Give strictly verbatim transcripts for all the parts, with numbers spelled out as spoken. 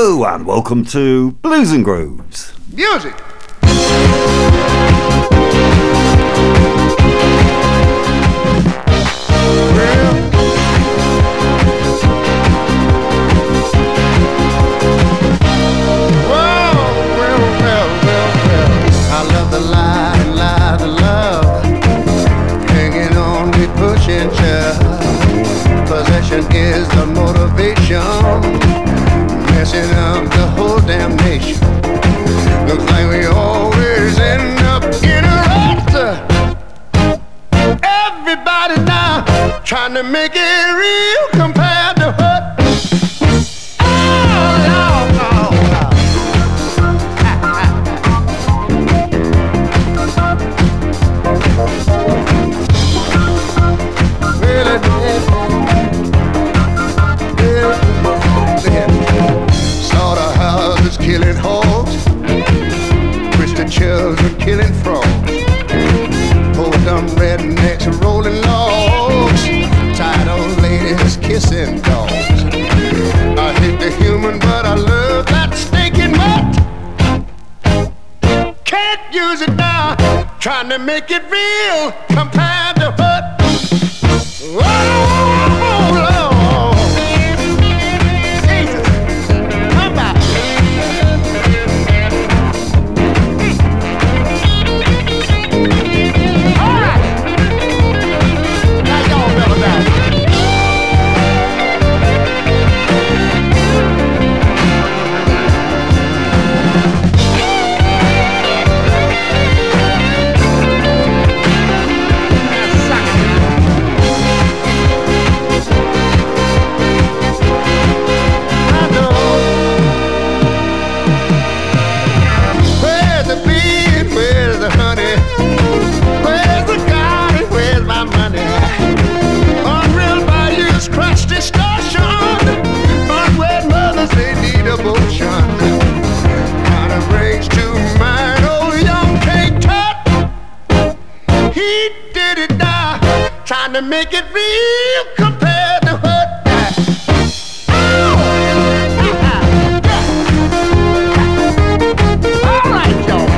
Hello and welcome to Blues and Grooves. Music! Possession is the motivation, messing up the whole damn nation. Looks like we always end up in a rut. Everybody now trying to make it real compared to what? Oh, Lord, Lord, Lord. Really, slaughterhouses killing hogs, twisted children killing frogs, poor dumb rednecks rolling logs, tired old ladies kissing dogs. I hate the human, but I love that stinking mutt. Can't use it now, trying to make it real compared to what? Oh, Lord. Trying to make it real compared to what? All right, y'all.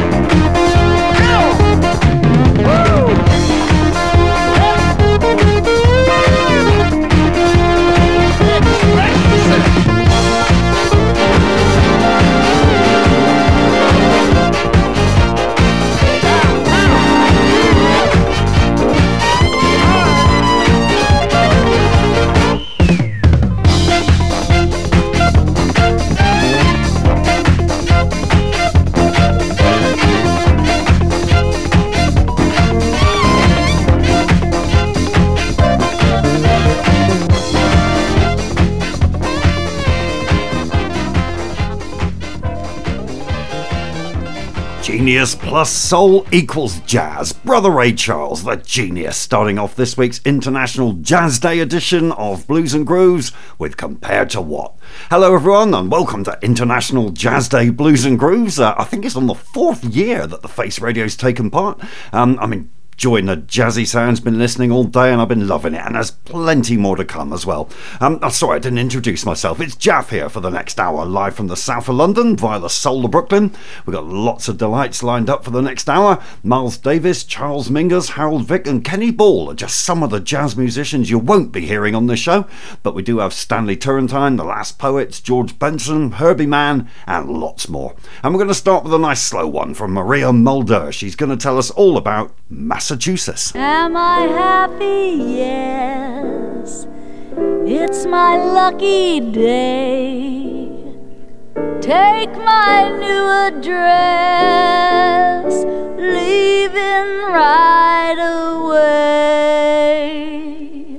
Genius plus soul equals jazz. Brother Ray Charles, the genius, starting off this week's International Jazz Day edition of Blues and Grooves with Compared to What. Hello everyone and welcome to International Jazz Day Blues and Grooves. Uh, I think it's on the fourth year that the Face Radio's taken part. Um, I mean, enjoying the jazzy sounds, been listening all day and I've been loving it, and there's plenty more to come as well. Um, oh, sorry I didn't introduce myself. It's Jaff here for the next hour, live from the south of London via the soul of Brooklyn. We've got lots of delights lined up for the next hour. Miles Davis, Charles Mingus, Harold Vick and Kenny Ball are just some of the jazz musicians you won't be hearing on this show, but we do have Stanley Turrentine, The Last Poets, George Benson, Herbie Mann and lots more. And we're going to start with a nice slow one from Maria Mulder. She's going to tell us all about Massachusetts. Am I happy? Yes. It's my lucky day. Take my new address, leaving right away.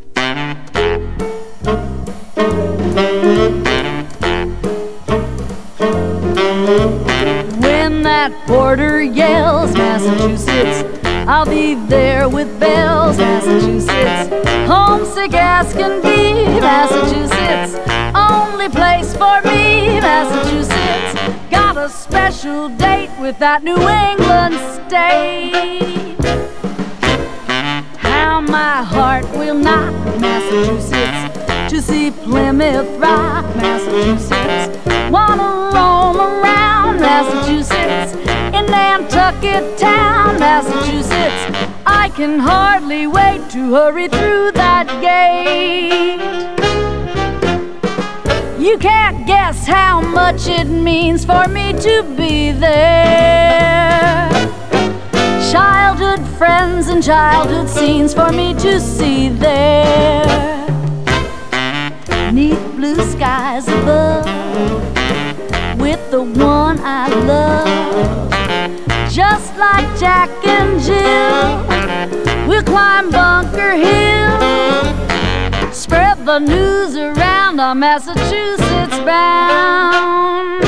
When that porter yells, Massachusetts, I'll be there with bells, Massachusetts. Homesick as can be, Massachusetts. Only place for me, Massachusetts. Got a special date with that New England state. How my heart will knock, Massachusetts. to see Plymouth Rock, Massachusetts. Wanna roam around Massachusetts, in Nantucket Town, Massachusetts. I can hardly wait to hurry through that gate. You can't guess how much it means for me to be there. Childhood friends and childhood scenes for me to see there. Neath blue skies above, with the one I love. Just like Jack and Jill, we'll climb Bunker Hill. Spread the news around, I'm Massachusetts bound.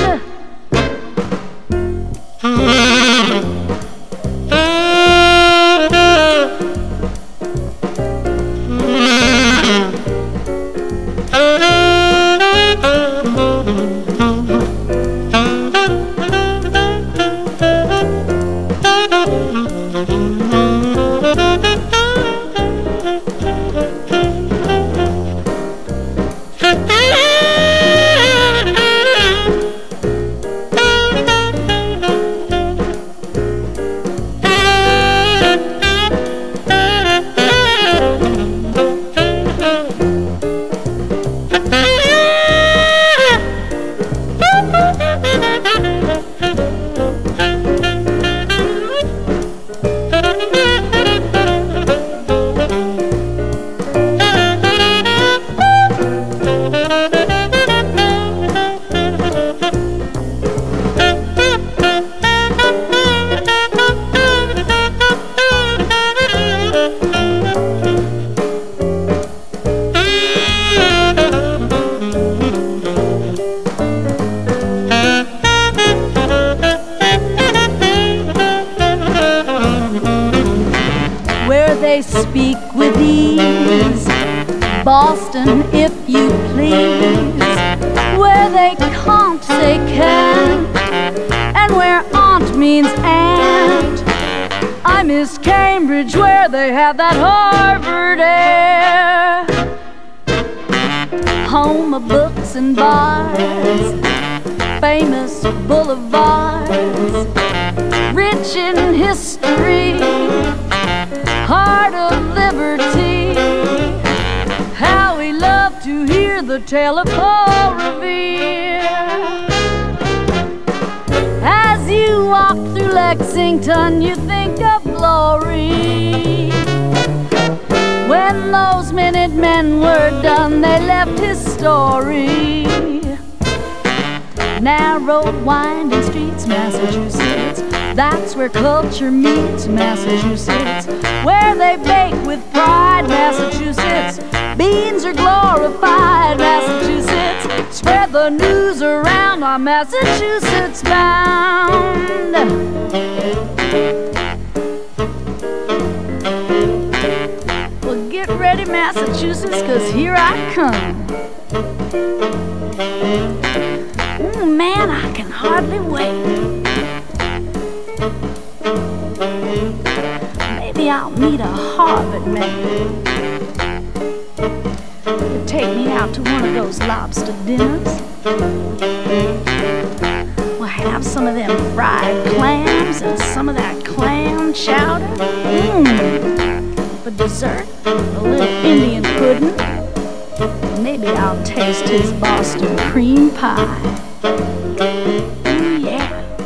They speak with ease, Boston, if you please, where they can't say can, and where aunt means aunt. I miss Cambridge, where they have that Harvard air. Home of books and bars, famous boulevards, rich in history, heart of liberty. How we love to hear the tale of Paul Revere. As you walk through Lexington, you think of glory. When those Minutemen were done, they left his story. Narrow, winding streets, Massachusetts, that's where culture meets, Massachusetts. Where they bake with pride, Massachusetts. Beans are glorified, Massachusetts. Spread the news around, I'm Massachusetts bound. Well, get ready, Massachusetts, 'cause here I come. Oh man, I can hardly wait. Maybe I'll meet a Harvard man. He'll take me out to one of those lobster dinners. We'll have some of them fried clams and some of that clam chowder. Mmm. For dessert, a little Indian pudding. Maybe I'll taste his Boston cream pie. Ooh, yeah.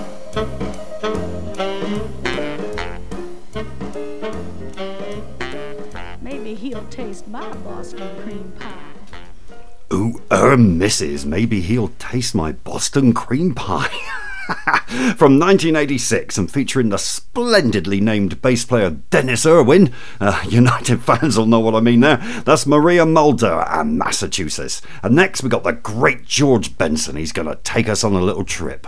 Maybe he'll taste my Boston cream pie. Ooh, er, missus, maybe he'll taste my Boston cream pie. From nineteen eighty-six, and featuring the splendidly named bass player Dennis Irwin. Uh, United fans will know what I mean there. That's Maria Mulder and Massachusetts. And next we got the great George Benson. He's going to take us on a little trip.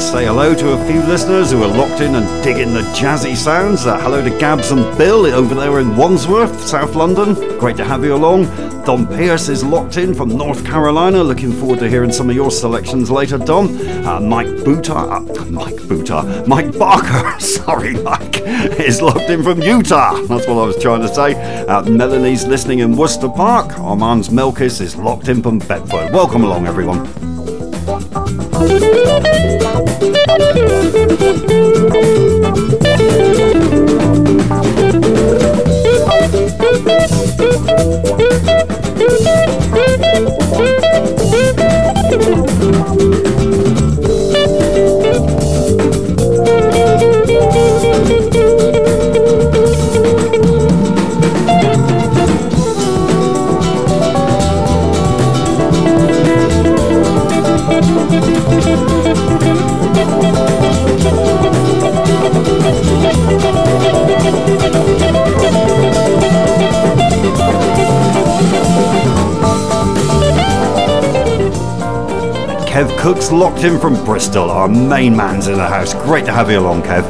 say hello to a few listeners who are locked in and digging the jazzy sounds. Uh, hello to Gabs and Bill over there in Wandsworth, South London. Great to have you along. Don Pierce is locked in from North Carolina. Looking forward to hearing some of your selections later, Don. Uh, Mike Booter, uh, Mike Booter, Mike Barker, sorry, Mike, is locked in from Utah. That's what I was trying to say. Uh, Melanie's listening in Worcester Park. Armand's Melkis is locked in from Bedford. Welcome along, everyone. Kev Cook's locked in from Bristol. Our main man's in the house. Great to have you along, Kev.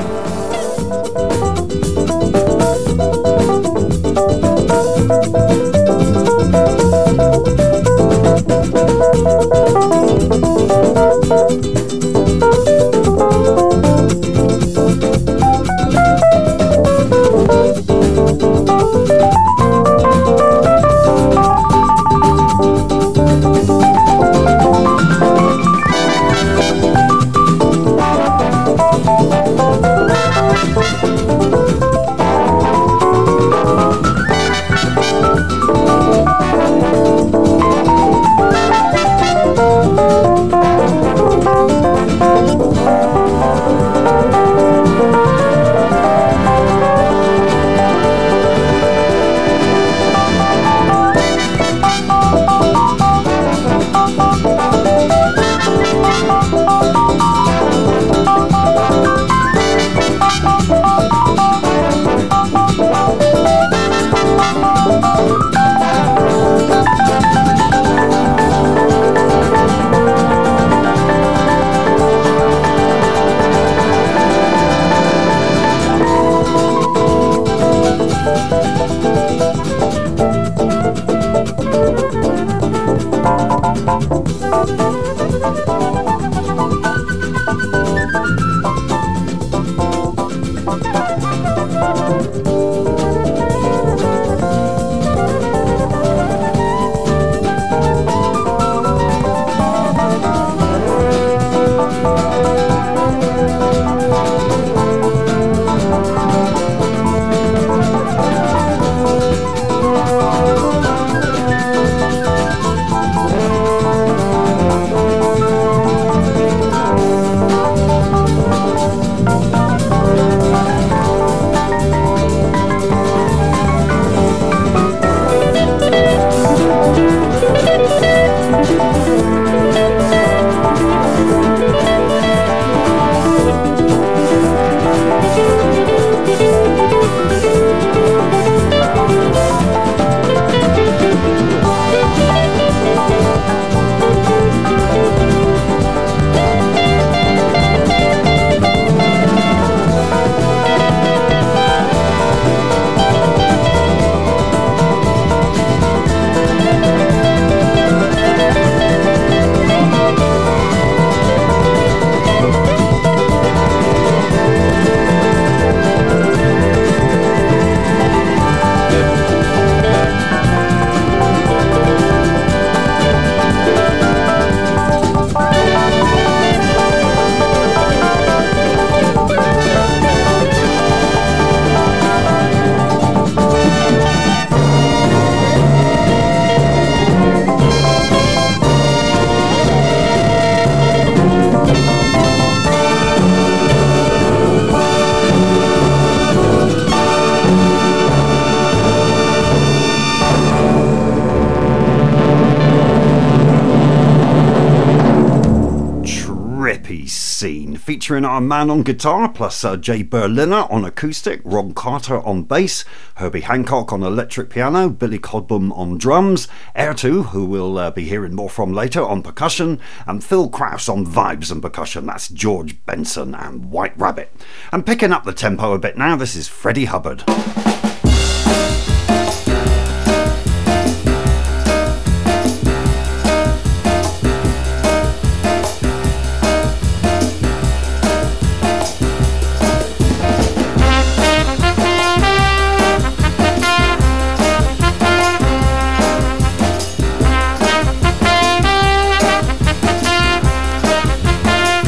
trippy scene featuring our man on guitar plus uh, Jay Berliner on acoustic, Ron Carter on bass, Herbie Hancock on electric piano, Billy Cobham on drums, Airtu, who we'll uh, be hearing more from later, on percussion, and Phil Krause on vibes and percussion. That's George Benson and White Rabbit. And picking up the tempo a bit now, this is Freddie Hubbard.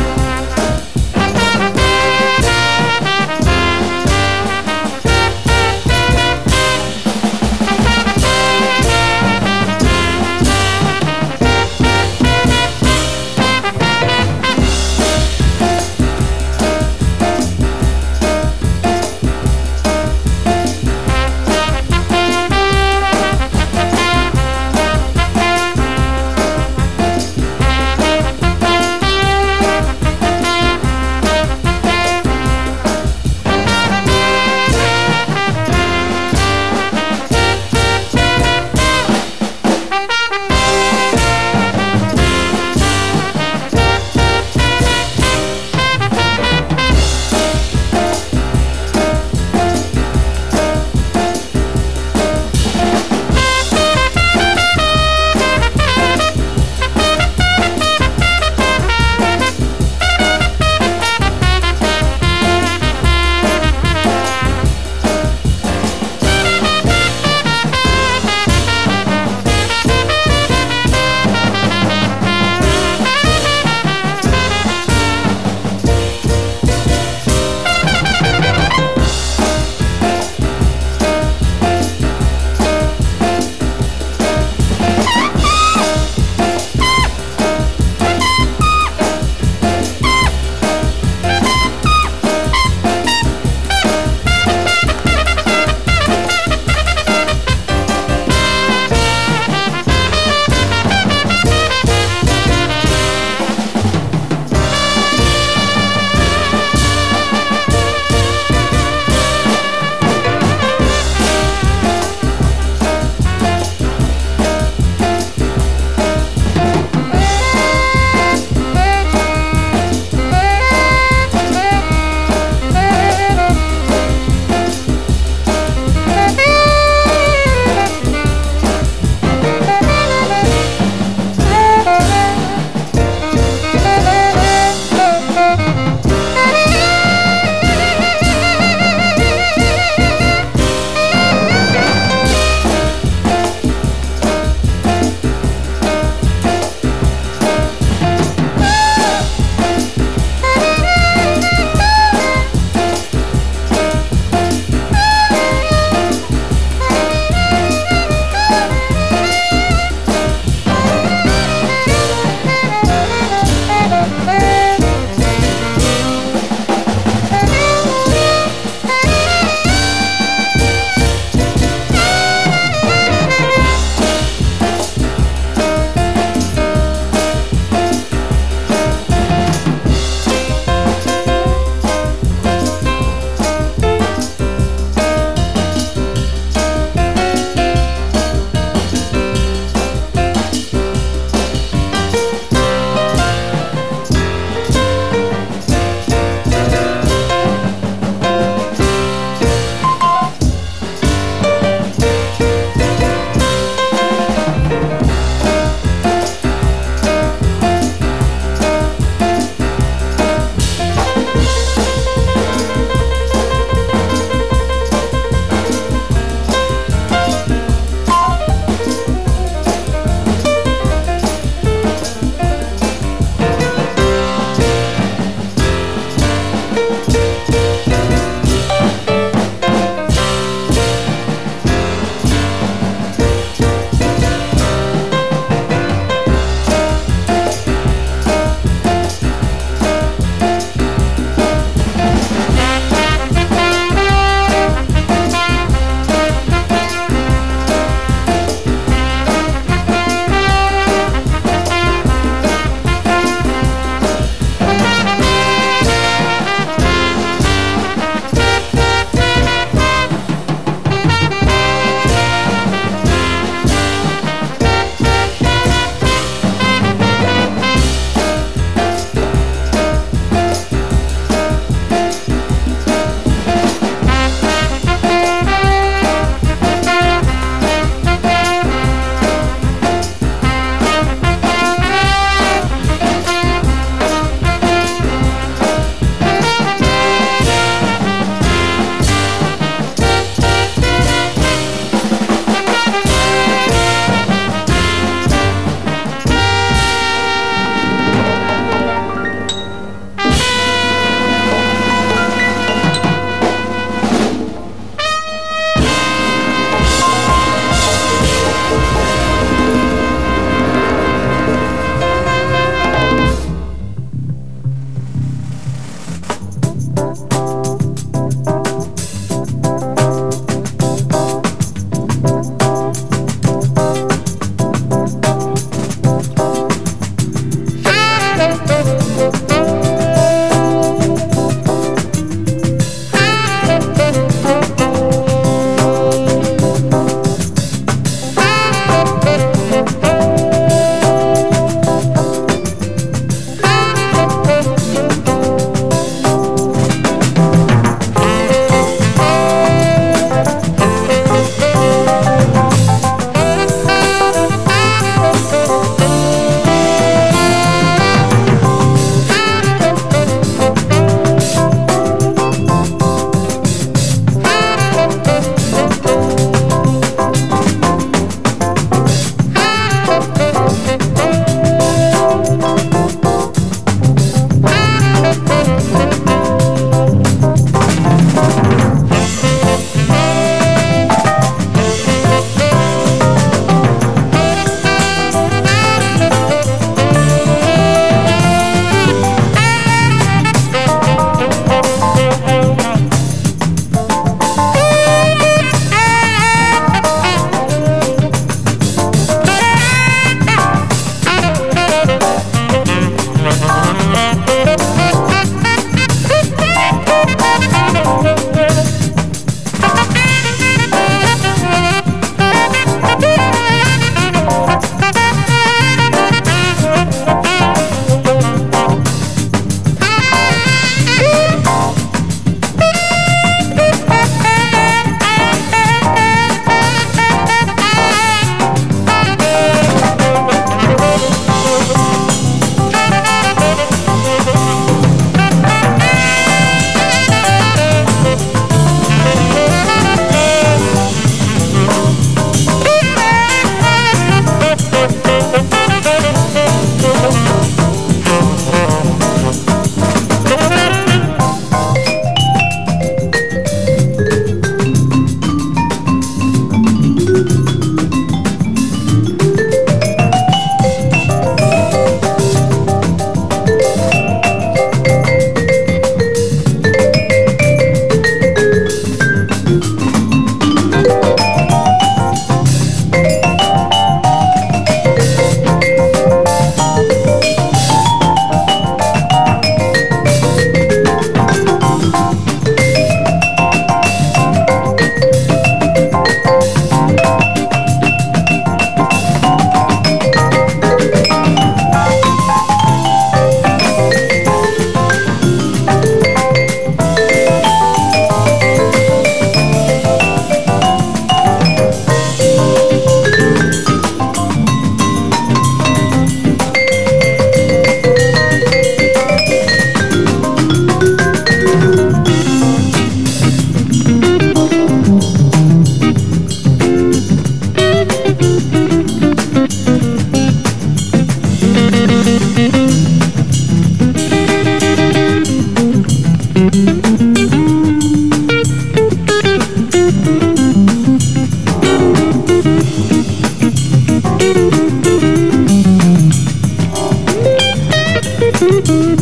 Thank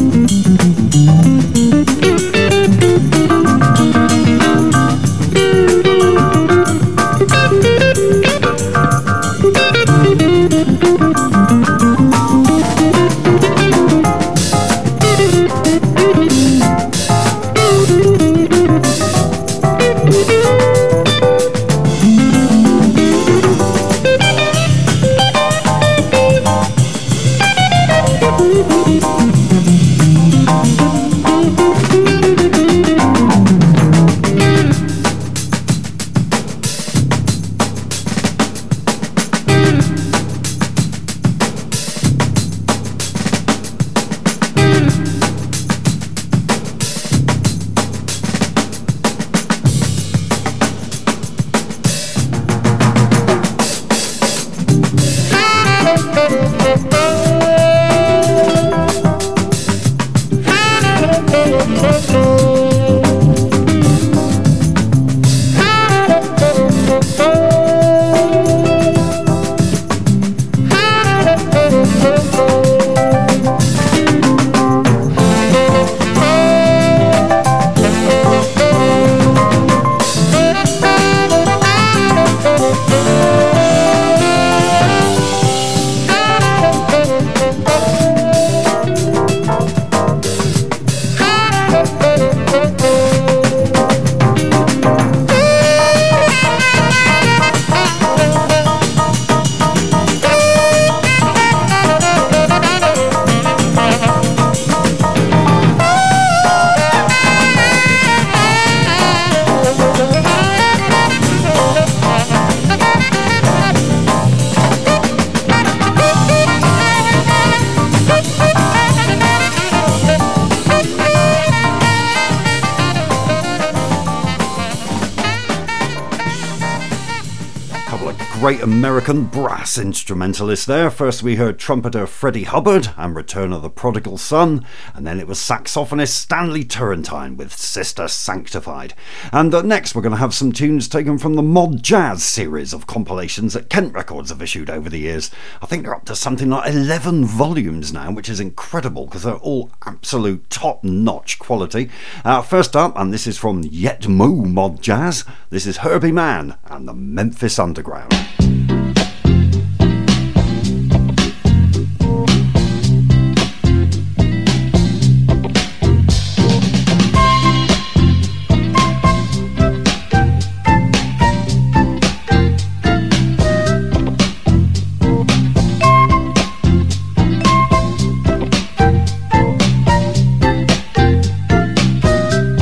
Great American brass instrumentalist there. First we heard trumpeter Freddie Hubbard and Return of the Prodigal Son, and then it was saxophonist Stanley Turrentine with Sister Sanctified. And uh, next we're going to have some tunes taken from the Mod Jazz series of compilations that Kent Records have issued over the years. I think they're up to something like eleven volumes now, which is incredible because they're all absolute top-notch quality. Uh, first up, and this is from Yet Moo Mod Jazz, this is Herbie Mann and the Memphis Underground.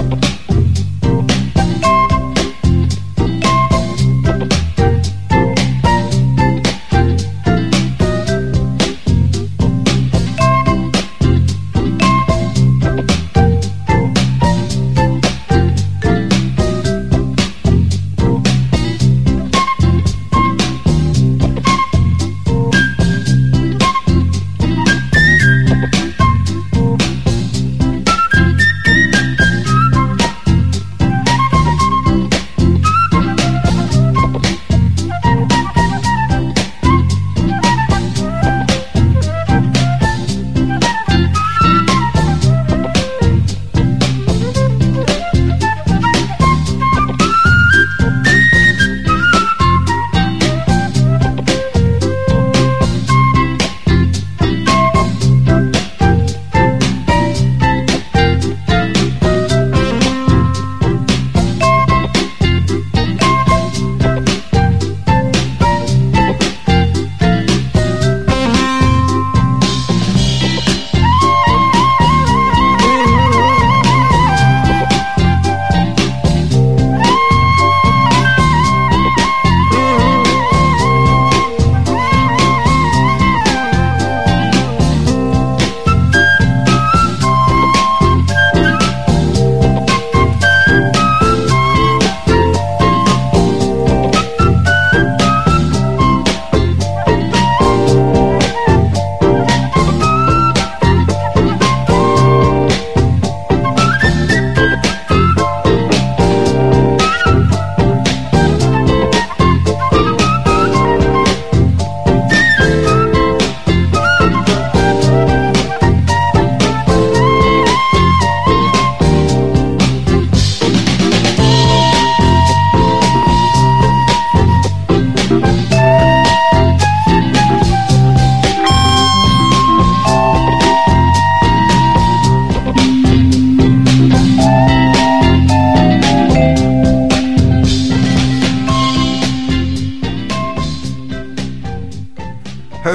Thank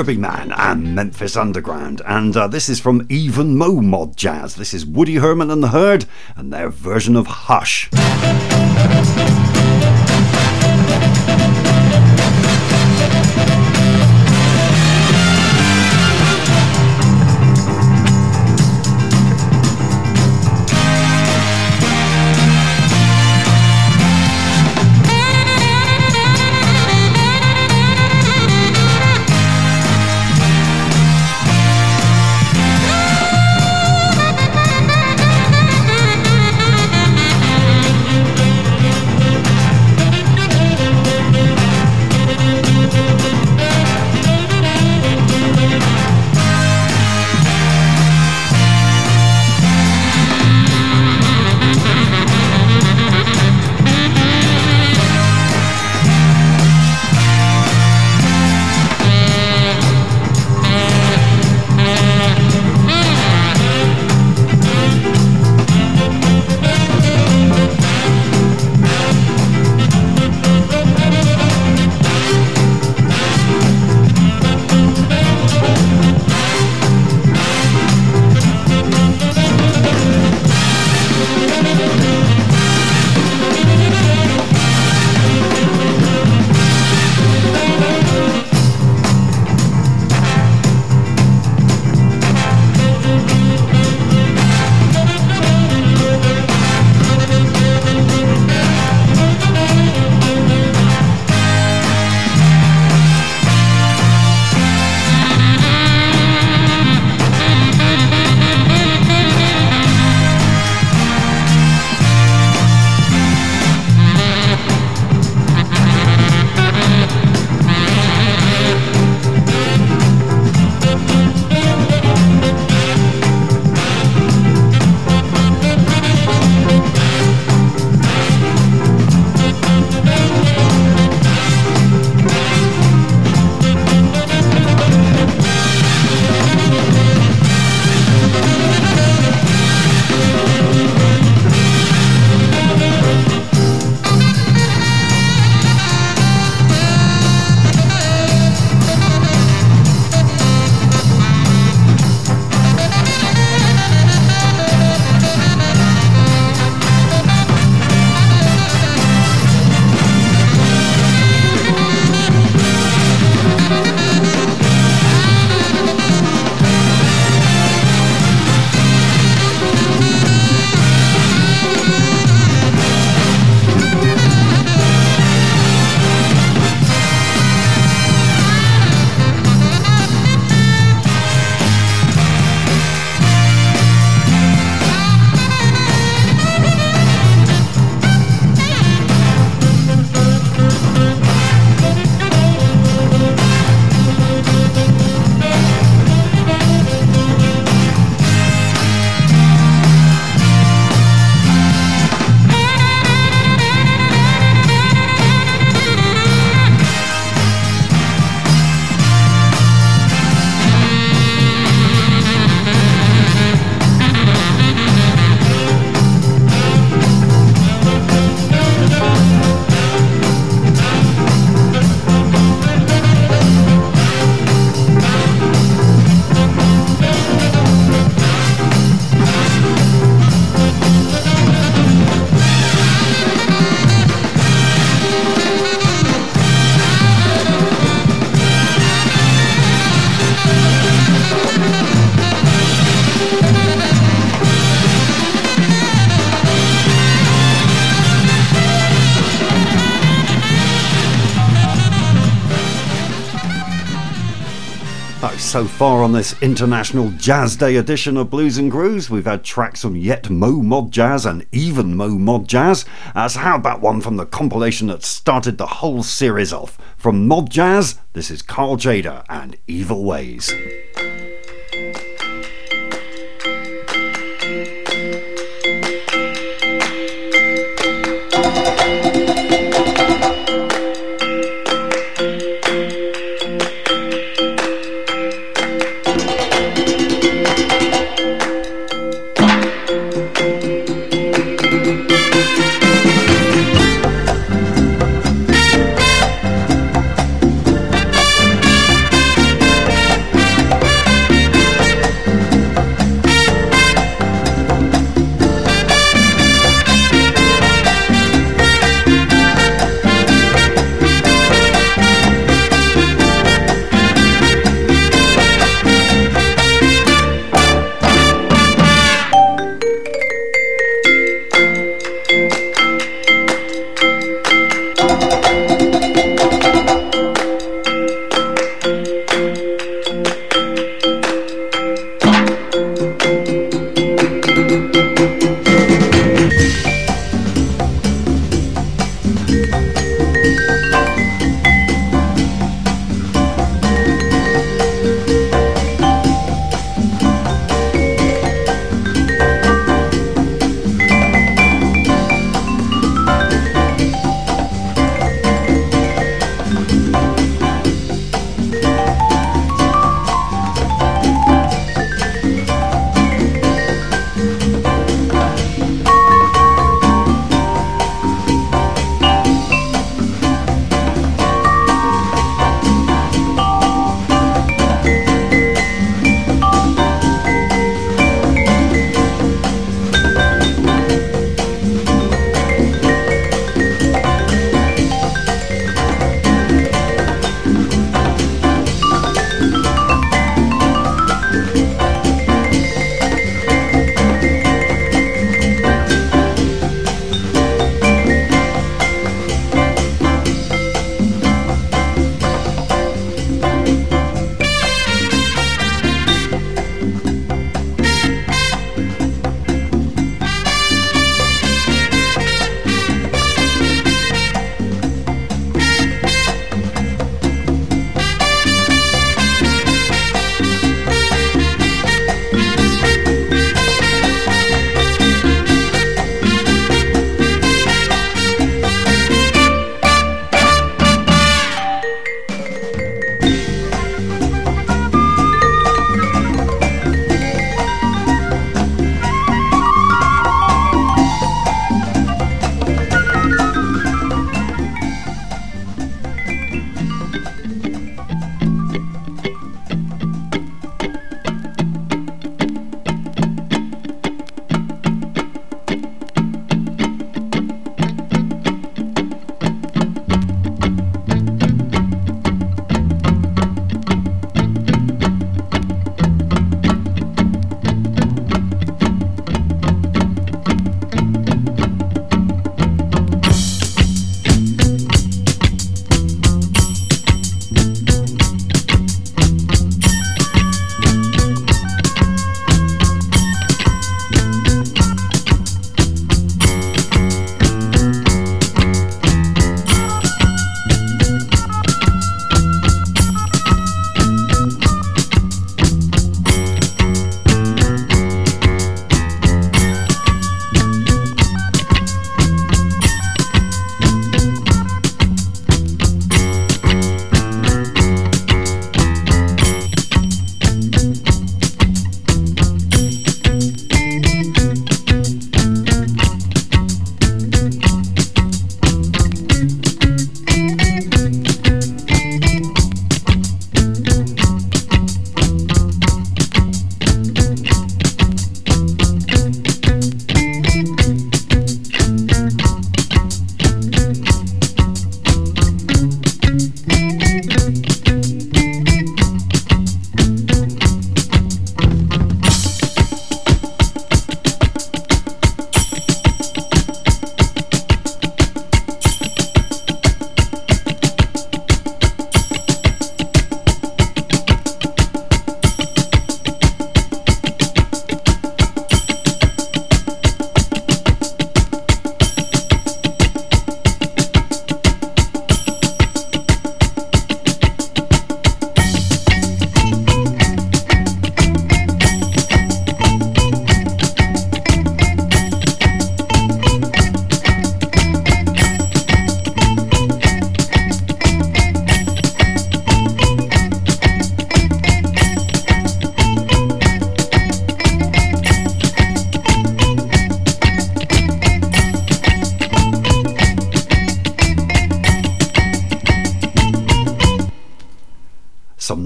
Mississippi Man and Memphis Underground. And uh, this is from Even Mo Mod Jazz. This is Woody Herman and the Herd and their version of Hush. So far on this International Jazz Day edition of Blues and Grooves, we've had tracks from Yet Mo Mod Jazz and Even Mo Mod Jazz. Uh, so how about one from the compilation that started the whole series off? From Mod Jazz, this is Carl Jader and Evil Ways. Thank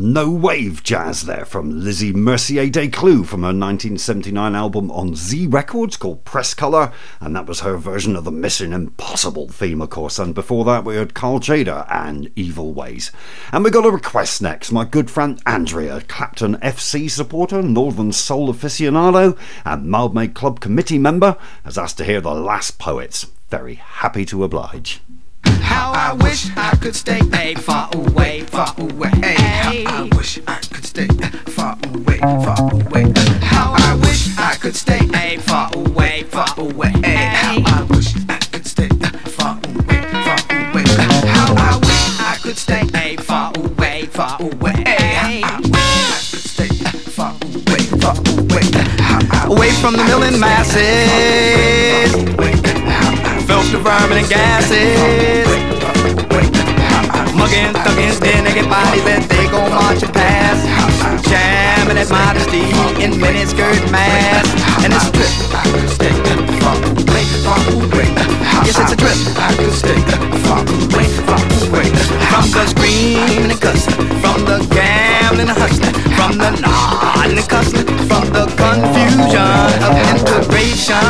Some no wave jazz there from Lizzie Mercier Desclous from her nineteen seventy-nine album on Z Records called Press Colour, and that was her version of the Mission Impossible theme, of course. And before that we heard Carl Jader and Evil Ways. And we got a request next. My good friend Andrea, Clapton F C supporter, Northern Soul aficionado and Mildmay Club committee member, has asked to hear The Last Poets. Very happy to oblige. How I wish I could stay hey, far away, far away. Hey, how I wish I could stay far away, far away. How I wish I could stay hey, far away, far away. Hey, how I wish I could stay far away, far away. How I wish I could stay hey, far away, far away. Hey, how I wish I could stay far away, far away. Away from the milling masses, filth, the vermin and gases. Mugging, thugging, dead naked bodies that they go marching past, jamming at modesty in miniskirt masks. And it's a trip, far away, far away. Yes, it's a trip, far away, far away. From the screaming and cussing, from the gambling and hustling, from the nodding and cussing, from the confusion of integration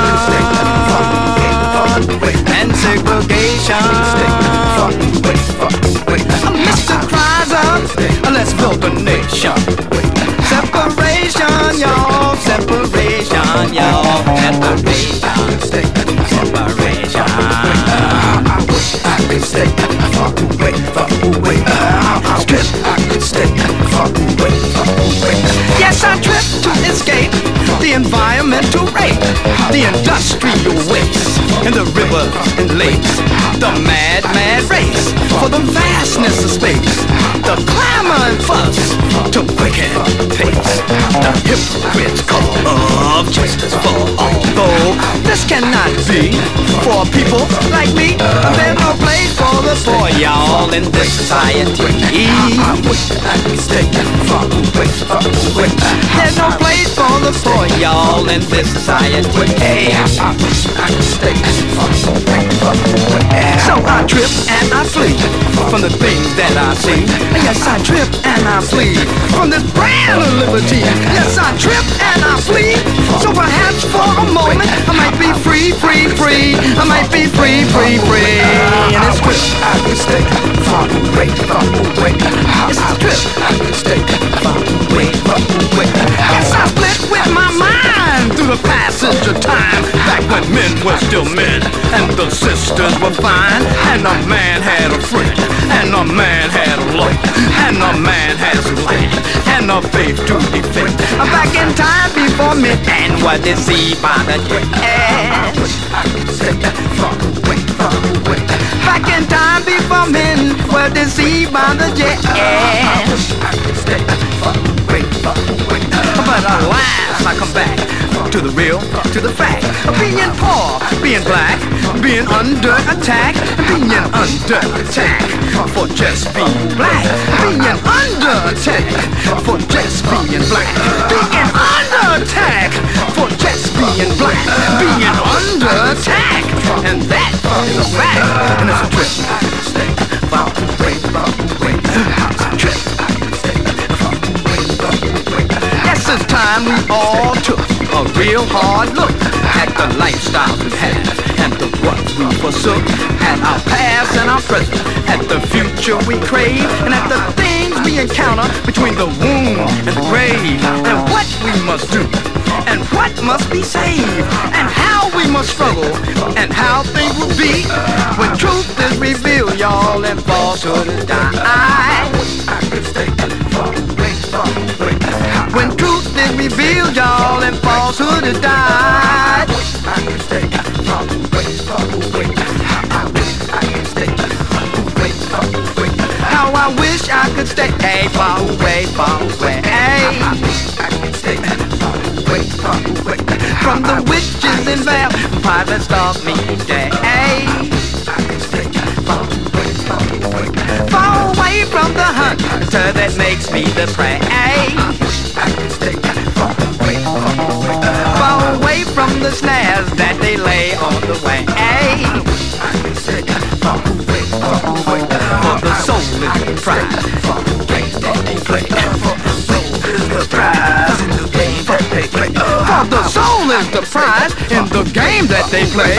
and segregation. Mister cries out, let's build a nation. Separation, y'all, separation, y'all, separation, separation. I wish I could stay far away, far away. I trip, I could stay far away, far away. Yes, I trip to escape the environmental rape, the industrial waste, and the rivers and lakes, the mad, mad race for the vastness of space, the clamor and fuss to wicked pace, the hypocrite's call of justice for all. Though this cannot be for people like me, there's no place for the poor, y'all, in this society. I wish I could stay far away, far away. There's no place for the poor, y'all, in this society. Hey, I wish I could stay far away, far away. So I trip and I flee from the things that I see. Yes, I trip and I flee from this brand of liberty. Yes, I trip and I flee. So perhaps for a moment I might be free, free, free. I might be free, free, free. And it's trip, I could stay far away, far away. Yes, I trip, I could stay far away, far away. Yes, I split with my mind through the passage of time, back when men were still men and the sisters were fine, and a man had a friend, and a man had a love, and a man has a land, and a faith to defend. I'm back in time before men and were deceived by the jazz. Far away, far away. Back in time before men were deceived by the jazz. But alas, I come back to the real, to the fact of being poor, being black, being under attack, being under attack for just being black, being under attack for just being black, being under attack for just being black, being under attack, and that is a fact, and it's a trip. Far away, far away, it's a trip. Yes, it's time we all took a real hard look at the lifestyles we had and the ones we forsook, at our past and our present, at the future we crave, and at the things we encounter between the womb and the grave, and what we must do, and what must be saved, and how we must struggle, and how things will be when truth is revealed, y'all, and falsehood is died. When truth is revealed, y'all, and falsehood is died. How I wish I could stay hey, far away, far away. Hey. From the witches and vampires that stalk me today. Hey. Far away from the hunter that makes me the prey. Far away from the snares that they lay on the way. For the soul is the prize that they play. is the prize in the game that they play.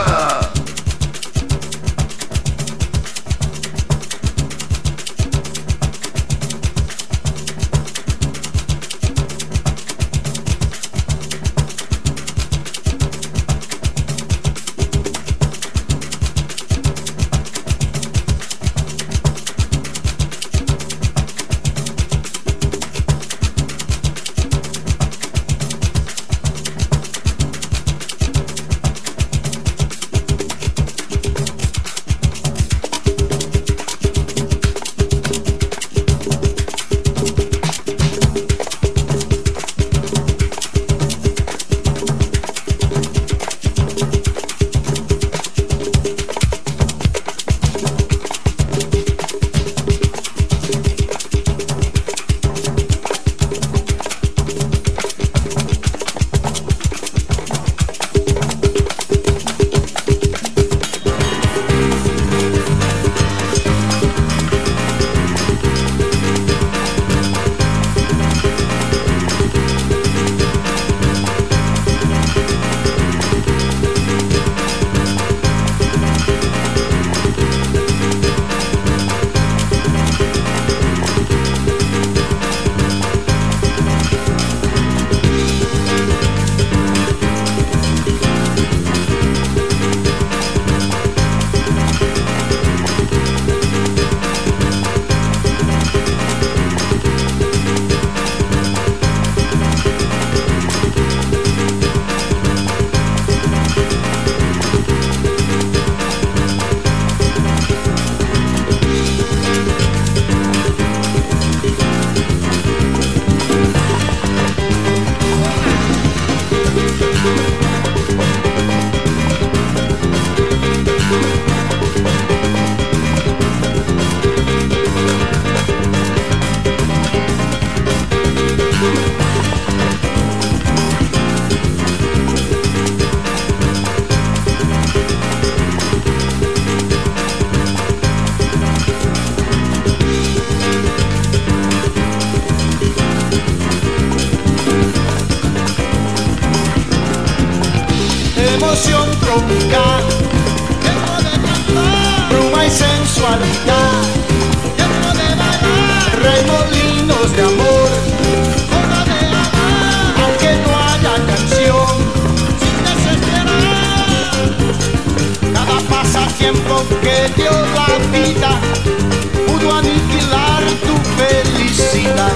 Emoción tropical, tiempo de cantar, bruma y sensualidad, tiempo de bailar, remolinos de amor, hora de amar, aunque no haya canción, sin desesperar. Cada pasatiempo que dio la vida pudo aniquilar tu felicidad.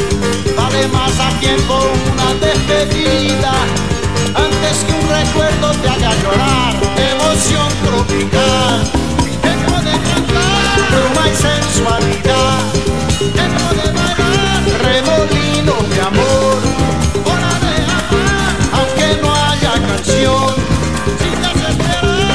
Vale más a tiempo una despedida antes que un recuerdo te haga llorar. Emoción tropical, tiempo de cantar, bruma y sensualidad, tiempo de bailar, remolinos de amor, hora de amar, aunque no haya canción, sin desesperar.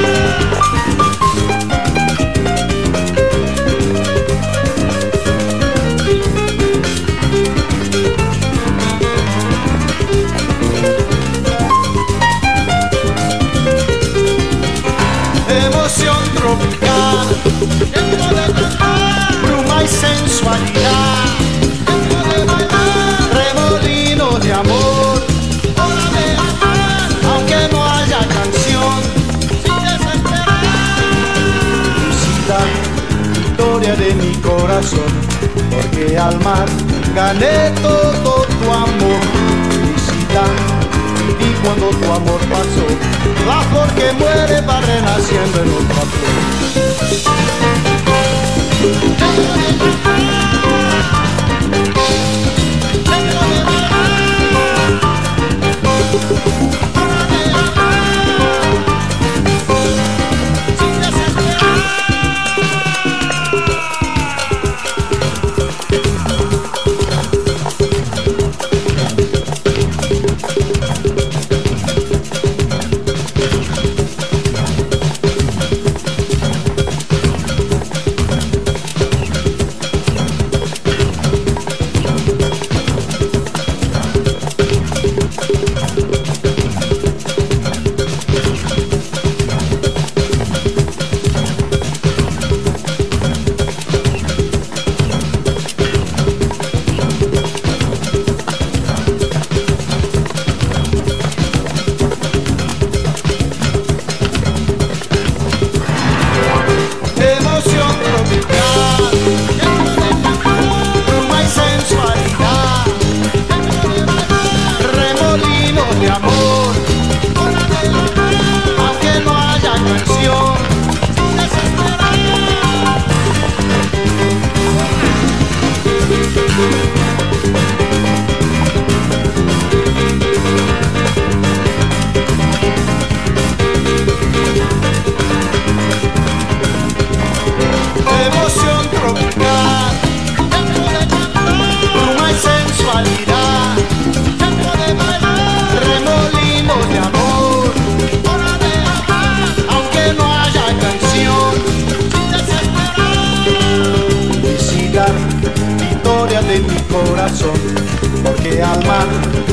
Emoción tropical, tiempo de cantar, bruma y sensualidad, tiempo de bailar, remolinos de amor, hora de amar, aunque no haya canción, sin desesperar. Felicidad, victoria de mi corazón, porque al mar gané todo tu amor. Felicidad, y cuando tu amor pasó, la flor que muere va renaciendo en otra flor.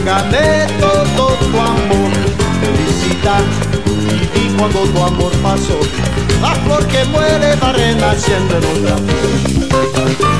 gané todo tu amor. Felicidad, viví cuando tu amor pasó. La flor que muere va renaciendo en otra flor.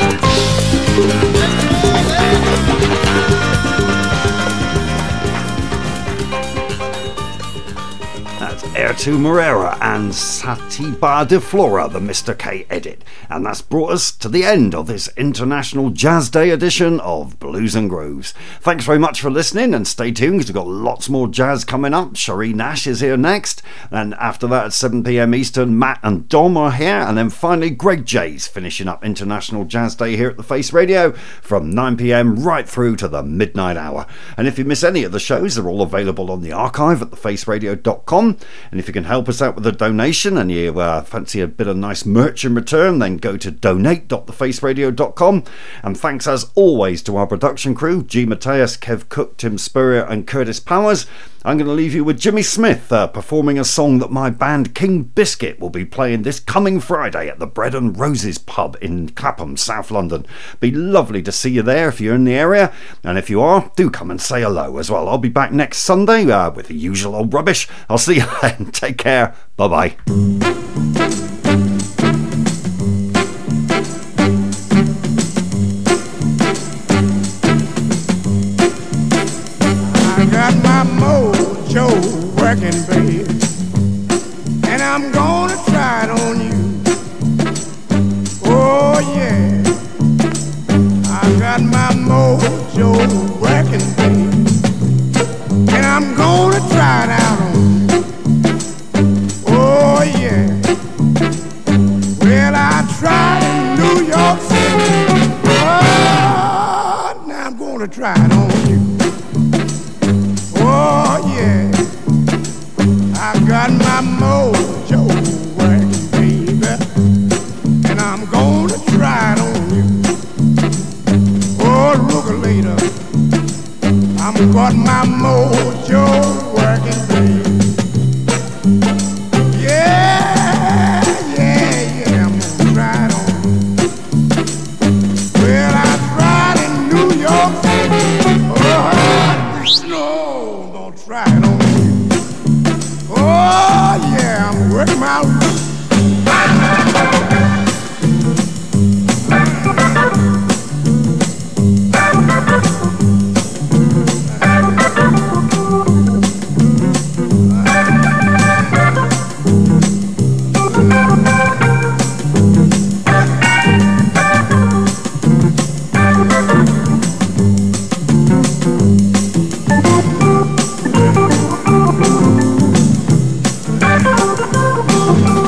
That's Air to Morera and Satiba de Flora, the Mister K edit. And that's brought us to the end of this International Jazz Day edition of Blues and Grooves. Thanks very much for listening, and stay tuned because we've got lots more jazz coming up. Cherie Nash is here next, and after that at seven p.m. Eastern, Matt and Dom are here, and then finally Greg J's finishing up International Jazz Day here at the Face Radio from nine p.m. right through to the midnight hour. And if you miss any of the shows, they're all available on the archive at the face radio dot com. And if you can help us out with a donation and you uh, fancy a bit of nice merch in return, then go to donate dot the face radio dot com. And thanks as always to our production crew, G. Mateus, Kev Cook, Tim Spurrier and Curtis Powers. I'm going to leave you with Jimmy Smith uh, performing a song that my band King Biscuit will be playing this coming Friday at the Bread and Roses pub in Clapham, South London. Be lovely to see you there if you're in the area, and if you are, do come and say hello as well. I'll be back next Sunday uh, with the usual old rubbish. I'll see you then. Take care. Bye bye. Got my mojo working, baby, and I'm gonna try it on you. Oh yeah, I got my mojo working, baby, and I'm gonna try it out on you. Oh yeah, well I tried in New York City. Oh, now I'm gonna try it on you. Oh yeah, I got my mojo working, baby, and I'm gonna try it on you. Oh, look later, I'm got my mojo working, baby. Yeah, yeah, yeah, I'm gonna try it on you. Well, I tried in New York City. Oh, no, don't try it on you. Oh, yeah, I'm working my roots. Thank you.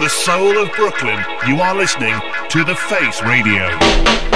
the soul of Brooklyn, you are listening to The Face Radio.